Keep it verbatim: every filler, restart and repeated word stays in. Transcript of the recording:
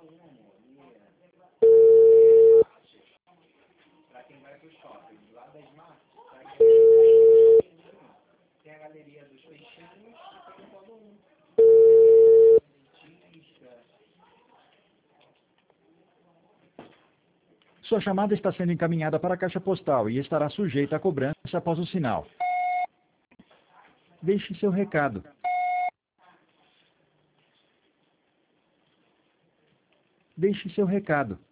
Para quem vai para o shopping, do lado das marcas, tem a galeria dos peixinhos e tem o polo um. Sua chamada está sendo encaminhada para a caixa postal e estará sujeita a cobrança após o sinal. Deixe seu recado. Deixe seu recado.